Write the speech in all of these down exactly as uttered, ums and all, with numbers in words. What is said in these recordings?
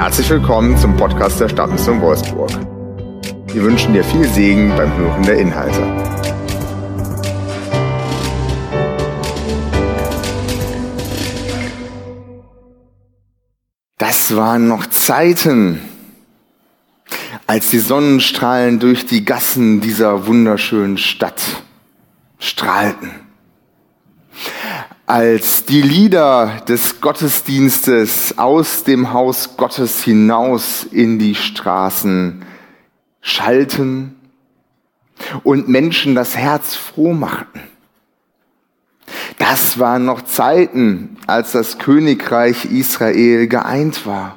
Herzlich willkommen zum Podcast der Stadtmission Wolfsburg. Wir wünschen dir viel Segen beim Hören der Inhalte. Das waren noch Zeiten, als die Sonnenstrahlen durch die Gassen dieser wunderschönen Stadt strahlten. Als die Lieder des Gottesdienstes aus dem Haus Gottes hinaus in die Straßen schallten und Menschen das Herz froh machten. Das waren noch Zeiten, als das Königreich Israel geeint war,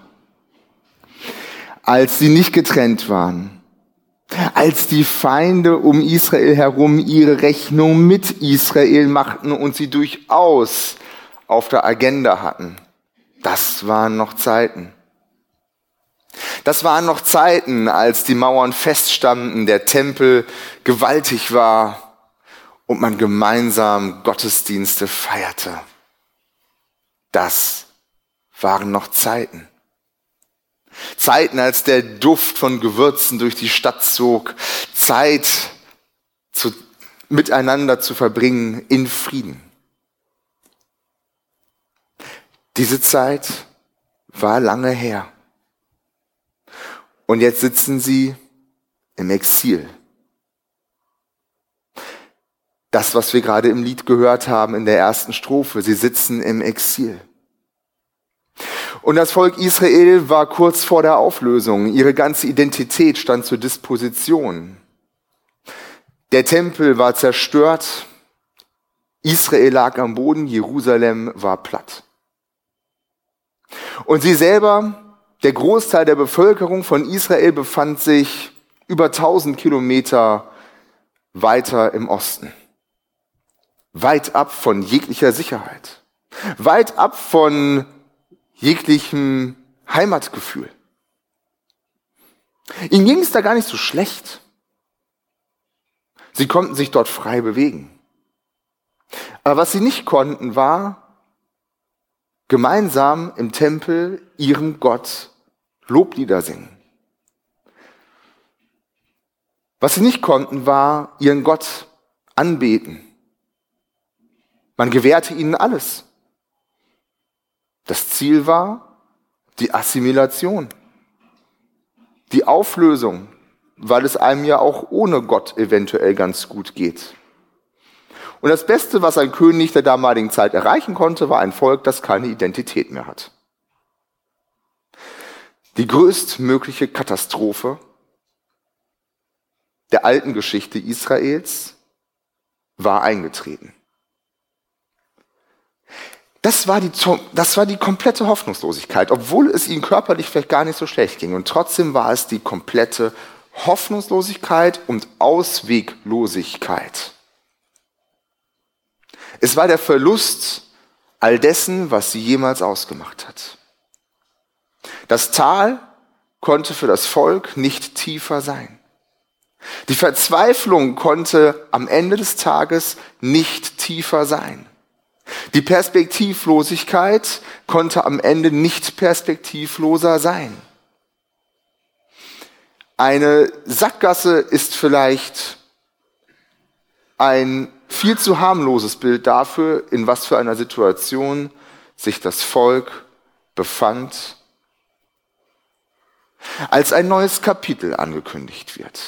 als sie nicht getrennt waren, als die Feinde um Israel herum ihre Rechnung mit Israel machten und sie durchaus auf der Agenda hatten. Das waren noch Zeiten. Das waren noch Zeiten, als die Mauern feststanden, der Tempel gewaltig war und man gemeinsam Gottesdienste feierte. Das waren noch Zeiten. Zeiten, als der Duft von Gewürzen durch die Stadt zog, Zeit zu, miteinander zu verbringen in Frieden. Diese Zeit war lange her. Und jetzt sitzen sie im Exil. Das, was wir gerade im Lied gehört haben in der ersten Strophe, sie sitzen im Exil. Und das Volk Israel war kurz vor der Auflösung. Ihre ganze Identität stand zur Disposition. Der Tempel war zerstört. Israel lag am Boden. Jerusalem war platt. Und sie selber, der Großteil der Bevölkerung von Israel, befand sich über tausend Kilometer weiter im Osten. Weit ab von jeglicher Sicherheit. Weit ab von jeglichem Heimatgefühl. Ihnen ging es da gar nicht so schlecht. Sie konnten sich dort frei bewegen. Aber was sie nicht konnten, war gemeinsam im Tempel ihrem Gott Loblieder singen. Was sie nicht konnten, war ihren Gott anbeten. Man gewährte ihnen alles. Das Ziel war die Assimilation, die Auflösung, weil es einem ja auch ohne Gott eventuell ganz gut geht. Und das Beste, was ein König der damaligen Zeit erreichen konnte, war ein Volk, das keine Identität mehr hat. Die größtmögliche Katastrophe der alten Geschichte Israels war eingetreten. Das war die, das war die komplette Hoffnungslosigkeit, obwohl es ihnen körperlich vielleicht gar nicht so schlecht ging. Und trotzdem war es die komplette Hoffnungslosigkeit und Ausweglosigkeit. Es war der Verlust all dessen, was sie jemals ausgemacht hat. Das Tal konnte für das Volk nicht tiefer sein. Die Verzweiflung konnte am Ende des Tages nicht tiefer sein. Die Perspektivlosigkeit konnte am Ende nicht perspektivloser sein. Eine Sackgasse ist vielleicht ein viel zu harmloses Bild dafür, in was für einer Situation sich das Volk befand, als ein neues Kapitel angekündigt wird.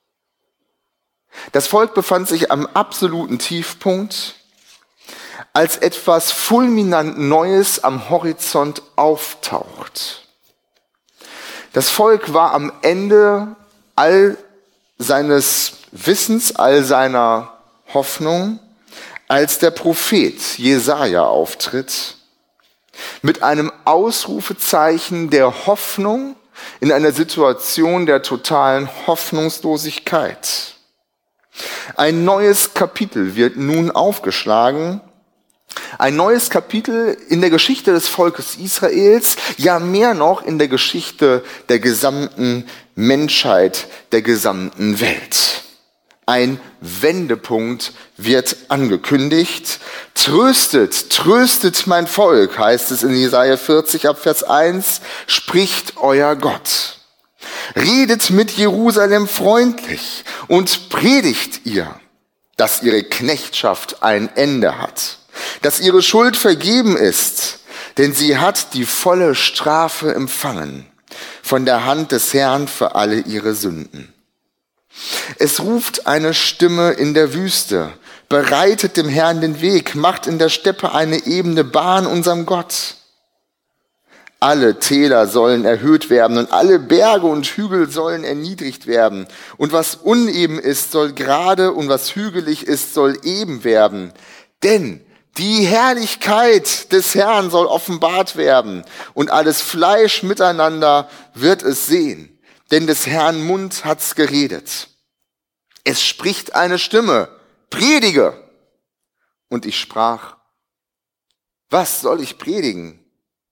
Das Volk befand sich am absoluten Tiefpunkt, als etwas fulminant Neues am Horizont auftaucht. Das Volk war am Ende all seines Wissens, all seiner Hoffnung, als der Prophet Jesaja auftritt, mit einem Ausrufezeichen der Hoffnung in einer Situation der totalen Hoffnungslosigkeit. Ein neues Kapitel wird nun aufgeschlagen. Ein neues Kapitel in der Geschichte des Volkes Israels, ja mehr noch in der Geschichte der gesamten Menschheit, der gesamten Welt. Ein Wendepunkt wird angekündigt. Tröstet, tröstet mein Volk, heißt es in Jesaja vierzig ab Vers eins, spricht euer Gott. Redet mit Jerusalem freundlich und predigt ihr, dass ihre Knechtschaft ein Ende hat, dass ihre Schuld vergeben ist, denn sie hat die volle Strafe empfangen von der Hand des Herrn für alle ihre Sünden. Es ruft eine Stimme in der Wüste, bereitet dem Herrn den Weg, macht in der Steppe eine ebene Bahn unserem Gott. Alle Täler sollen erhöht werden und alle Berge und Hügel sollen erniedrigt werden. Und was uneben ist, soll gerade, und was hügelig ist, soll eben werden. Denn die Herrlichkeit des Herrn soll offenbart werden und alles Fleisch miteinander wird es sehen. Denn des Herrn Mund hat's geredet. Es spricht eine Stimme, predige. Und ich sprach, was soll ich predigen?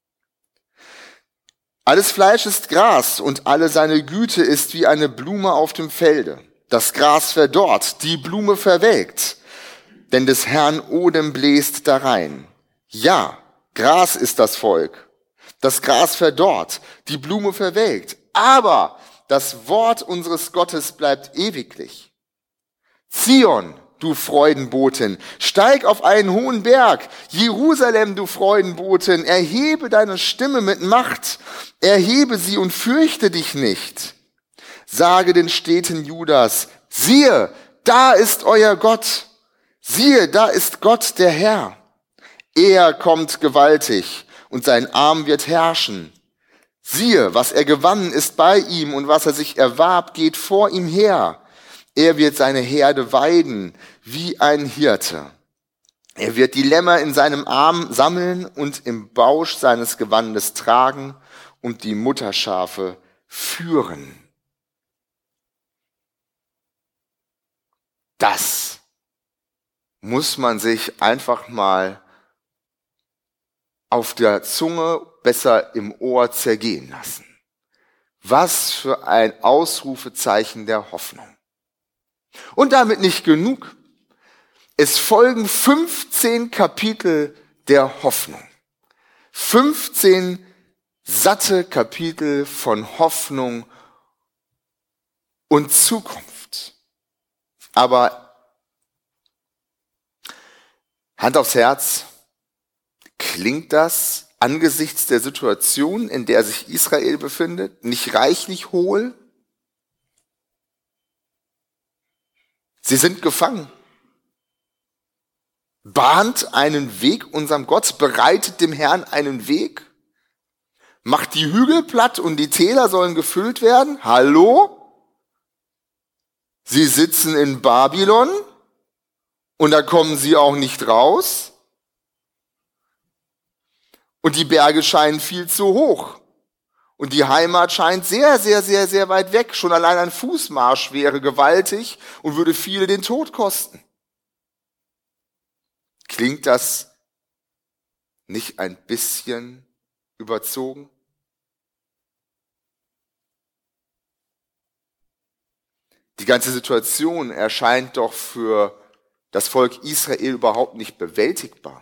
Alles Fleisch ist Gras und alle seine Güte ist wie eine Blume auf dem Felde. Das Gras verdorrt, die Blume verwelkt, denn des Herrn Odem bläst darein. Ja, Gras ist das Volk. Das Gras verdorrt, die Blume verwelkt, aber das Wort unseres Gottes bleibt ewiglich. Zion, du Freudenbotin, steig auf einen hohen Berg. Jerusalem, du Freudenbotin, erhebe deine Stimme mit Macht. Erhebe sie und fürchte dich nicht. Sage den Städten Judas, siehe, da ist euer Gott. Siehe, da ist Gott der Herr. Er kommt gewaltig und sein Arm wird herrschen. Siehe, was er gewann, ist bei ihm und was er sich erwarb, geht vor ihm her. Er wird seine Herde weiden wie ein Hirte. Er wird die Lämmer in seinem Arm sammeln und im Bausch seines Gewandes tragen und die Mutterschafe führen. Das muss man sich einfach mal auf der Zunge, besser im Ohr zergehen lassen. Was für ein Ausrufezeichen der Hoffnung. Und damit nicht genug. Es folgen fünfzehn Kapitel der Hoffnung. fünfzehn satte Kapitel von Hoffnung und Zukunft. Aber Hand aufs Herz, klingt das angesichts der Situation, in der sich Israel befindet, nicht reichlich hohl? Sie sind gefangen. Bahnt einen Weg unserem Gott, bereitet dem Herrn einen Weg, macht die Hügel platt und die Täler sollen gefüllt werden. Hallo? Sie sitzen in Babylon und da kommen sie auch nicht raus. Und die Berge scheinen viel zu hoch. Und die Heimat scheint sehr, sehr, sehr, sehr weit weg. Schon allein ein Fußmarsch wäre gewaltig und würde viele den Tod kosten. Klingt das nicht ein bisschen überzogen? Die ganze Situation erscheint doch für das Volk Israel überhaupt nicht bewältigbar.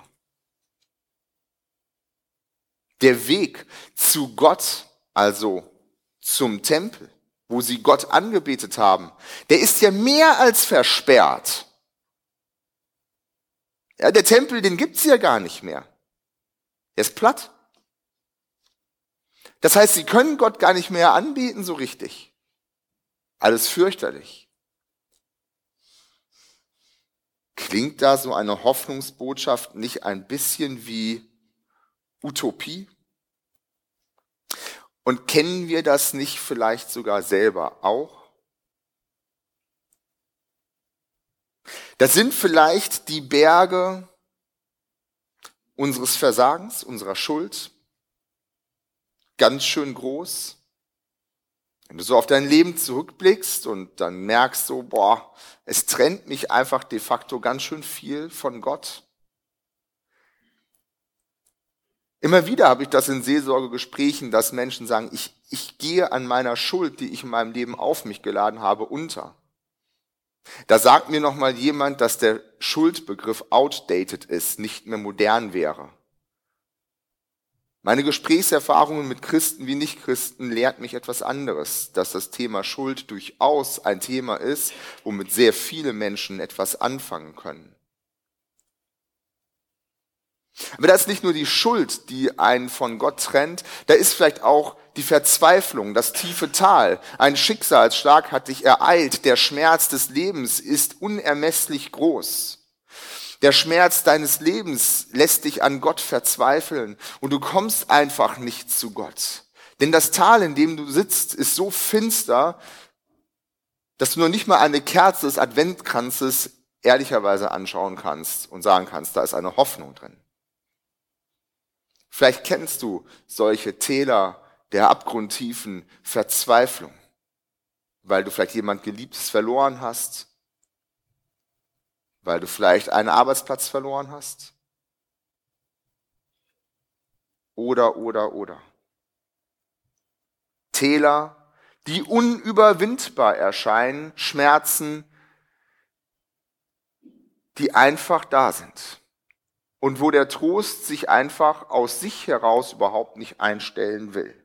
Der Weg zu Gott, also zum Tempel, wo sie Gott angebetet haben, der ist ja mehr als versperrt. Ja, der Tempel, den gibt's ja gar nicht mehr. Der ist platt. Das heißt, sie können Gott gar nicht mehr anbeten so richtig. Alles fürchterlich. Klingt da so eine Hoffnungsbotschaft nicht ein bisschen wie Utopie? Und kennen wir das nicht vielleicht sogar selber auch? Das sind vielleicht die Berge unseres Versagens, unserer Schuld, ganz schön groß. Wenn du so auf dein Leben zurückblickst und dann merkst so, boah, es trennt mich einfach de facto ganz schön viel von Gott. Immer wieder habe ich das in Seelsorgegesprächen, dass Menschen sagen, ich, ich gehe an meiner Schuld, die ich in meinem Leben auf mich geladen habe, unter. Da sagt mir noch mal jemand, dass der Schuldbegriff outdated ist, nicht mehr modern wäre. Meine Gesprächserfahrungen mit Christen wie Nichtchristen lehrt mich etwas anderes, dass das Thema Schuld durchaus ein Thema ist, womit sehr viele Menschen etwas anfangen können. Aber da ist nicht nur die Schuld, die einen von Gott trennt, da ist vielleicht auch die Verzweiflung, das tiefe Tal. Ein Schicksalsschlag hat dich ereilt, der Schmerz des Lebens ist unermesslich groß. Der Schmerz deines Lebens lässt dich an Gott verzweifeln und du kommst einfach nicht zu Gott. Denn das Tal, in dem du sitzt, ist so finster, dass du noch nicht mal eine Kerze des Adventkranzes ehrlicherweise anschauen kannst und sagen kannst, da ist eine Hoffnung drin. Vielleicht kennst du solche Täler der abgrundtiefen Verzweiflung, weil du vielleicht jemand Geliebtes verloren hast, weil du vielleicht einen Arbeitsplatz verloren hast. Oder, oder, oder. Täler, die unüberwindbar erscheinen, Schmerzen, die einfach da sind. Und wo der Trost sich einfach aus sich heraus überhaupt nicht einstellen will.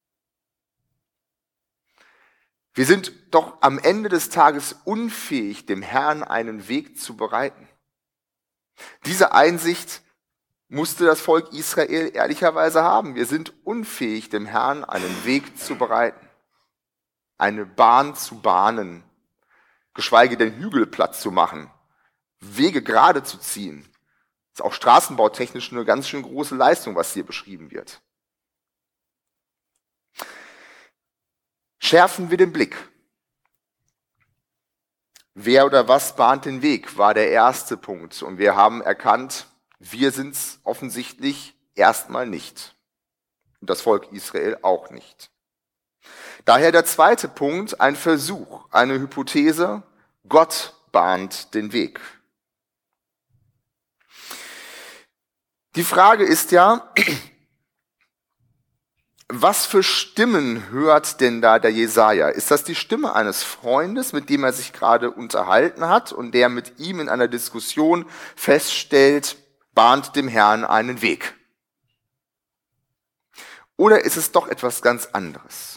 Wir sind doch am Ende des Tages unfähig, dem Herrn einen Weg zu bereiten. Diese Einsicht musste das Volk Israel ehrlicherweise haben. Wir sind unfähig, dem Herrn einen Weg zu bereiten, eine Bahn zu bahnen, geschweige denn Hügel platt zu machen, Wege gerade zu ziehen. Das ist auch straßenbautechnisch eine ganz schön große Leistung, was hier beschrieben wird. Schärfen wir den Blick. Wer oder was bahnt den Weg, war der erste Punkt. Und wir haben erkannt, wir sind es offensichtlich erstmal nicht. Und das Volk Israel auch nicht. Daher der zweite Punkt, ein Versuch, eine Hypothese, Gott bahnt den Weg. Die Frage ist ja, was für Stimmen hört denn da der Jesaja? Ist das die Stimme eines Freundes, mit dem er sich gerade unterhalten hat und der mit ihm in einer Diskussion feststellt, bahnt dem Herrn einen Weg? Oder ist es doch etwas ganz anderes?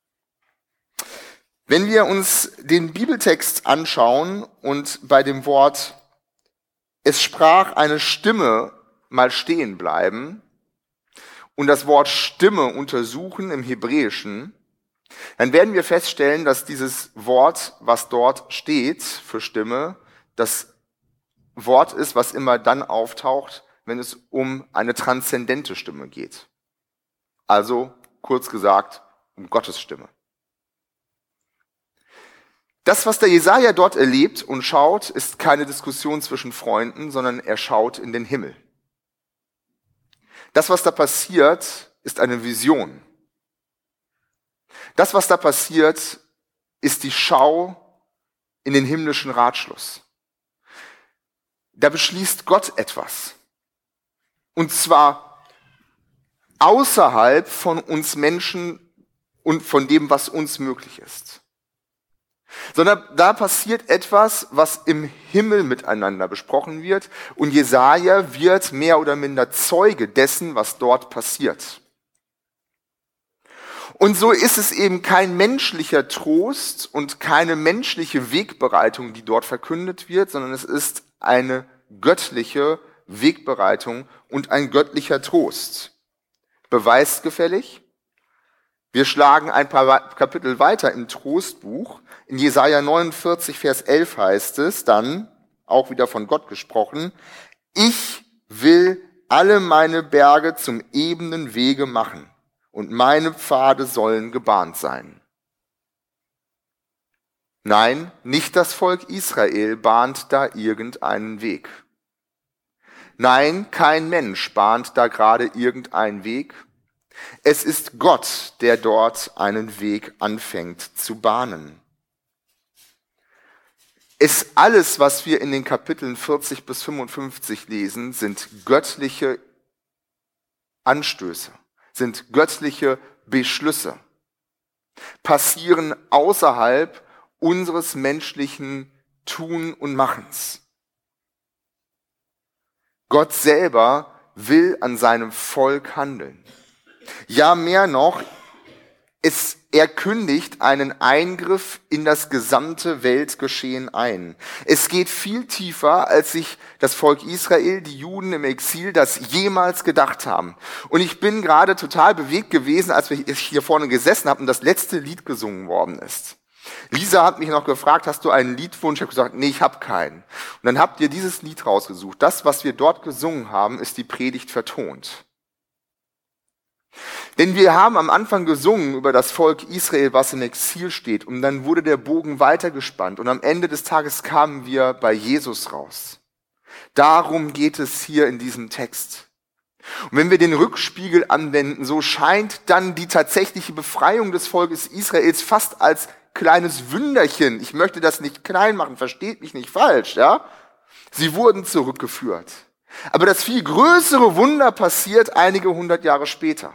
Wenn wir uns den Bibeltext anschauen und bei dem Wort "es sprach eine Stimme" mal stehen bleiben und das Wort Stimme untersuchen im Hebräischen, dann werden wir feststellen, dass dieses Wort, was dort steht für Stimme, das Wort ist, was immer dann auftaucht, wenn es um eine transzendente Stimme geht. Also, kurz gesagt, um Gottes Stimme. Das, was der Jesaja dort erlebt und schaut, ist keine Diskussion zwischen Freunden, sondern er schaut in den Himmel. Das, was da passiert, ist eine Vision. Das, was da passiert, ist die Schau in den himmlischen Ratschluss. Da beschließt Gott etwas. Und zwar außerhalb von uns Menschen und von dem, was uns möglich ist. Sondern da passiert etwas, was im Himmel miteinander besprochen wird und Jesaja wird mehr oder minder Zeuge dessen, was dort passiert. Und so ist es eben kein menschlicher Trost und keine menschliche Wegbereitung, die dort verkündet wird, sondern es ist eine göttliche Wegbereitung und ein göttlicher Trost. Beweisgefällig. Wir schlagen ein paar Kapitel weiter im Trostbuch. In Jesaja neunundvierzig, Vers elf heißt es dann, auch wieder von Gott gesprochen, ich will alle meine Berge zum ebenen Wege machen und meine Pfade sollen gebahnt sein. Nein, nicht das Volk Israel bahnt da irgendeinen Weg. Nein, kein Mensch bahnt da gerade irgendeinen Weg. Es ist Gott, der dort einen Weg anfängt zu bahnen. Es alles, was wir in den Kapiteln vierzig bis fünfundfünfzig lesen, sind göttliche Anstöße, sind göttliche Beschlüsse, passieren außerhalb unseres menschlichen Tun und Machens. Gott selber will an seinem Volk handeln. Ja, mehr noch, es, er kündigt einen Eingriff in das gesamte Weltgeschehen ein. Es geht viel tiefer, als sich das Volk Israel, die Juden im Exil, das jemals gedacht haben. Und ich bin gerade total bewegt gewesen, als ich hier vorne gesessen habe und das letzte Lied gesungen worden ist. Lisa hat mich noch gefragt, hast du einen Liedwunsch? Ich habe gesagt, nee, ich habe keinen. Und dann habt ihr dieses Lied rausgesucht. Das, was wir dort gesungen haben, ist die Predigt vertont. Denn wir haben am Anfang gesungen über das Volk Israel, was im Exil steht. Und dann wurde der Bogen weitergespannt. Und am Ende des Tages kamen wir bei Jesus raus. Darum geht es hier in diesem Text. Und wenn wir den Rückspiegel anwenden, so scheint dann die tatsächliche Befreiung des Volkes Israels fast als kleines Wünderchen. Ich möchte das nicht klein machen, versteht mich nicht falsch, ja? Sie wurden zurückgeführt. Aber das viel größere Wunder passiert einige hundert Jahre später.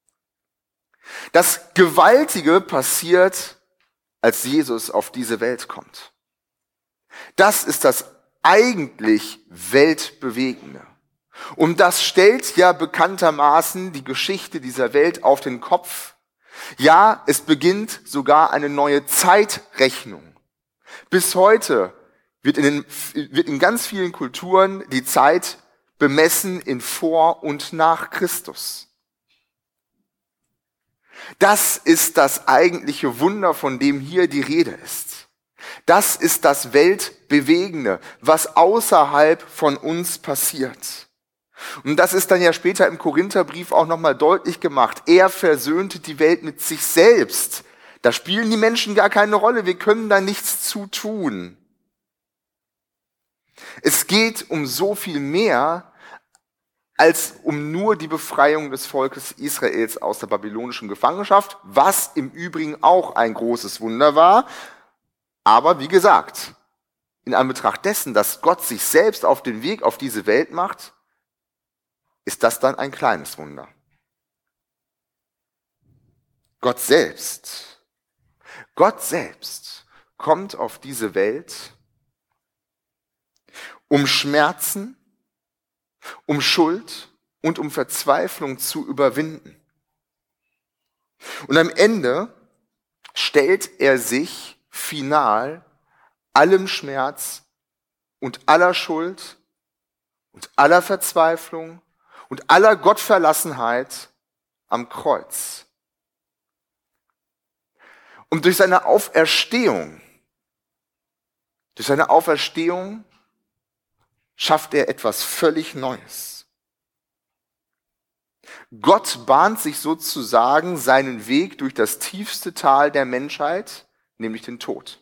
Das Gewaltige passiert, als Jesus auf diese Welt kommt. Das ist das eigentlich Weltbewegende. Und das stellt ja bekanntermaßen die Geschichte dieser Welt auf den Kopf. Ja, es beginnt sogar eine neue Zeitrechnung. Bis heute wird in, den, wird in ganz vielen Kulturen die Zeit bemessen in vor und nach Christus. Das ist das eigentliche Wunder, von dem hier die Rede ist. Das ist das Weltbewegende, was außerhalb von uns passiert. Und das ist dann ja später im Korintherbrief auch nochmal deutlich gemacht. Er versöhnte die Welt mit sich selbst. Da spielen die Menschen gar keine Rolle. Wir können da nichts zu tun. Es geht um so viel mehr als um nur die Befreiung des Volkes Israels aus der babylonischen Gefangenschaft, was im Übrigen auch ein großes Wunder war. Aber wie gesagt, in Anbetracht dessen, dass Gott sich selbst auf den Weg auf diese Welt macht, ist das dann ein kleines Wunder. Gott selbst, Gott selbst kommt auf diese Welt, um Schmerzen, um Schuld und um Verzweiflung zu überwinden. Und am Ende stellt er sich final allem Schmerz und aller Schuld und aller Verzweiflung und aller Gottverlassenheit am Kreuz. Und durch seine Auferstehung, durch seine Auferstehung schafft er etwas völlig Neues. Gott bahnt sich sozusagen seinen Weg durch das tiefste Tal der Menschheit, nämlich den Tod.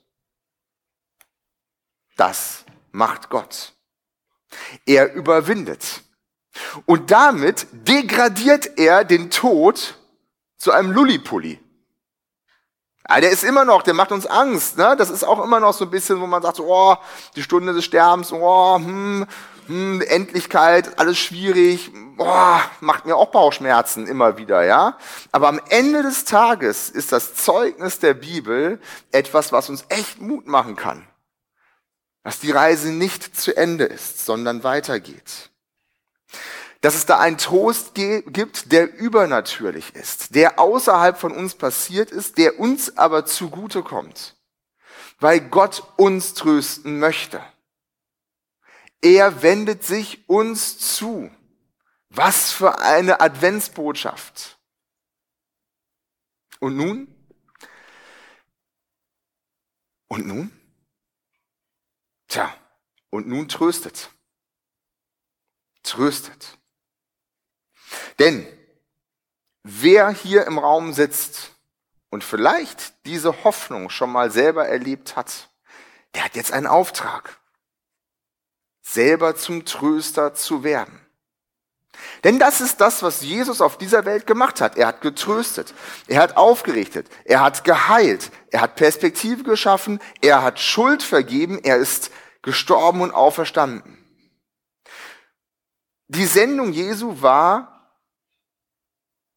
Das macht Gott. Er überwindet. Und damit degradiert er den Tod zu einem Lullipulli. Ja, der ist immer noch, der macht uns Angst. Ne? Das ist auch immer noch so ein bisschen, wo man sagt, so, oh, die Stunde des Sterbens, oh, hm, hm, Endlichkeit, alles schwierig, oh, macht mir auch Bauchschmerzen immer wieder. Ja. Aber am Ende des Tages ist das Zeugnis der Bibel etwas, was uns echt Mut machen kann. Dass die Reise nicht zu Ende ist, sondern weitergeht. Dass es da einen Trost gibt, der übernatürlich ist, der außerhalb von uns passiert ist, der uns aber zugutekommt, weil Gott uns trösten möchte. Er wendet sich uns zu. Was für eine Adventsbotschaft. Und nun? Und nun? Tja, und nun tröstet. Tröstet. Denn wer hier im Raum sitzt und vielleicht diese Hoffnung schon mal selber erlebt hat, der hat jetzt einen Auftrag, selber zum Tröster zu werden. Denn das ist das, was Jesus auf dieser Welt gemacht hat. Er hat getröstet, er hat aufgerichtet, er hat geheilt, er hat Perspektive geschaffen, er hat Schuld vergeben, er ist gestorben und auferstanden. Die Sendung Jesu war,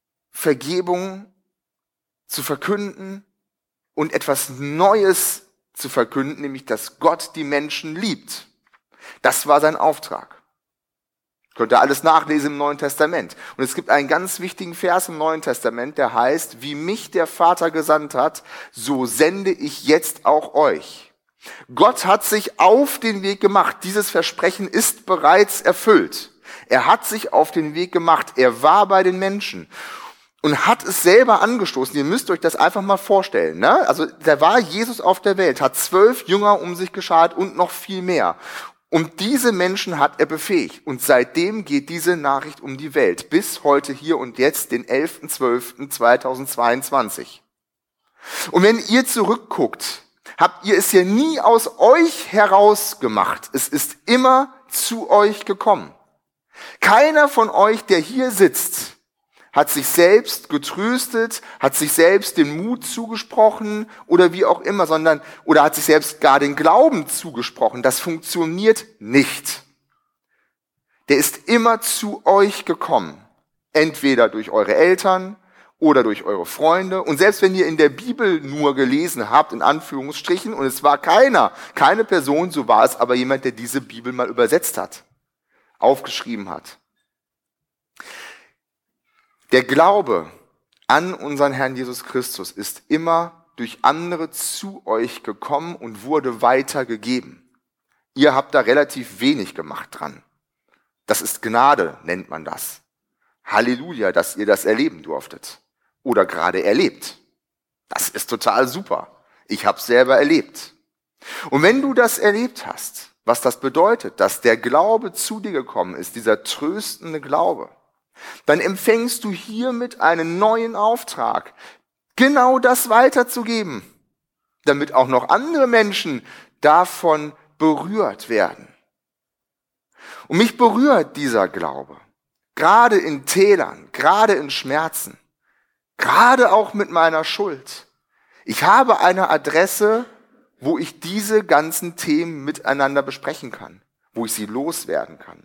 Vergebung zu verkünden und etwas Neues zu verkünden, nämlich dass Gott die Menschen liebt. Das war sein Auftrag. Könnt ihr alles nachlesen im Neuen Testament. Und es gibt einen ganz wichtigen Vers im Neuen Testament, der heißt, wie mich der Vater gesandt hat, so sende ich jetzt auch euch. Gott hat sich auf den Weg gemacht. Dieses Versprechen ist bereits erfüllt. Er hat sich auf den Weg gemacht. Er war bei den Menschen und hat es selber angestoßen. Ihr müsst euch das einfach mal vorstellen. Ne? Also da war Jesus auf der Welt, hat zwölf Jünger um sich geschart und noch viel mehr. Und diese Menschen hat er befähigt. Und seitdem geht diese Nachricht um die Welt. Bis heute hier und jetzt, den elften zwölften zweitausendzweiundzwanzig. Und wenn ihr zurückguckt, habt ihr es ja nie aus euch heraus gemacht. Es ist immer zu euch gekommen. Keiner von euch, der hier sitzt, hat sich selbst getröstet, hat sich selbst den Mut zugesprochen oder wie auch immer, sondern oder hat sich selbst gar den Glauben zugesprochen. Das funktioniert nicht. Der ist immer zu euch gekommen. Entweder durch eure Eltern oder durch eure Freunde. Und selbst wenn ihr in der Bibel nur gelesen habt, in Anführungsstrichen, und es war keiner, keine Person, so war es aber jemand, der diese Bibel mal übersetzt hat, aufgeschrieben hat. Der Glaube an unseren Herrn Jesus Christus ist immer durch andere zu euch gekommen und wurde weitergegeben. Ihr habt da relativ wenig gemacht dran. Das ist Gnade, nennt man das. Halleluja, dass ihr das erleben durftet. Oder gerade erlebt. Das ist total super. Ich habe es selber erlebt. Und wenn du das erlebt hast, was das bedeutet, dass der Glaube zu dir gekommen ist, dieser tröstende Glaube, dann empfängst du hiermit einen neuen Auftrag, genau das weiterzugeben, damit auch noch andere Menschen davon berührt werden. Und mich berührt dieser Glaube, gerade in Tälern, gerade in Schmerzen, gerade auch mit meiner Schuld. Ich habe eine Adresse, wo ich diese ganzen Themen miteinander besprechen kann, wo ich sie loswerden kann.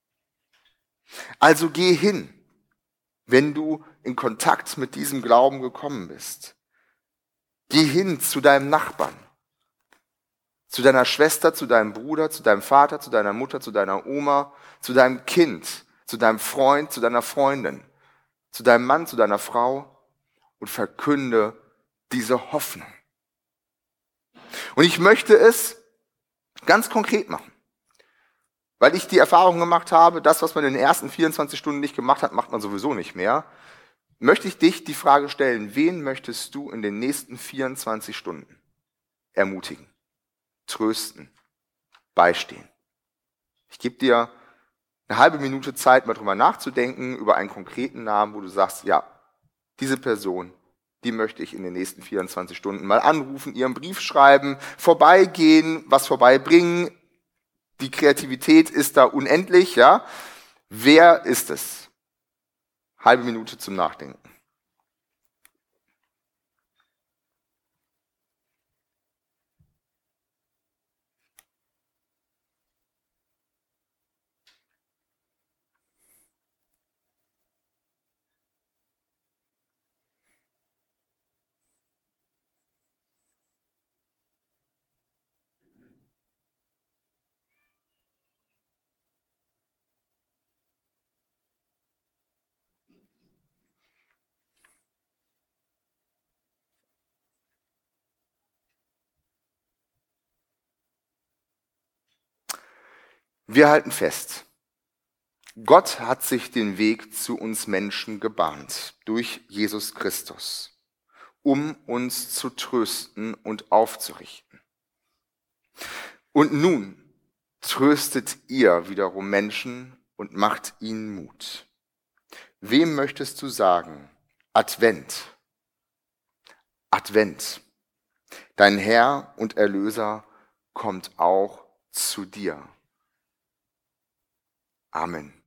Also geh hin, wenn du in Kontakt mit diesem Glauben gekommen bist. Geh hin zu deinem Nachbarn, zu deiner Schwester, zu deinem Bruder, zu deinem Vater, zu deiner Mutter, zu deiner Oma, zu deinem Kind, zu deinem Freund, zu deiner Freundin, zu deinem Mann, zu deiner Frau und verkünde diese Hoffnung. Und ich möchte es ganz konkret machen. Weil ich die Erfahrung gemacht habe, das, was man in den ersten vierundzwanzig Stunden nicht gemacht hat, macht man sowieso nicht mehr, möchte ich dich die Frage stellen, wen möchtest du in den nächsten vierundzwanzig Stunden ermutigen, trösten, beistehen? Ich gebe dir eine halbe Minute Zeit, mal drüber nachzudenken, über einen konkreten Namen, wo du sagst, ja, diese Person, die möchte ich in den nächsten vierundzwanzig Stunden mal anrufen, ihren Brief schreiben, vorbeigehen, was vorbeibringen. Die Kreativität ist da unendlich, ja. Wer ist es? Halbe Minute zum Nachdenken. Wir halten fest, Gott hat sich den Weg zu uns Menschen gebahnt durch Jesus Christus, um uns zu trösten und aufzurichten. Und nun tröstet ihr wiederum Menschen und macht ihnen Mut. Wem möchtest du sagen, Advent, Advent, dein Herr und Erlöser kommt auch zu dir. Amen.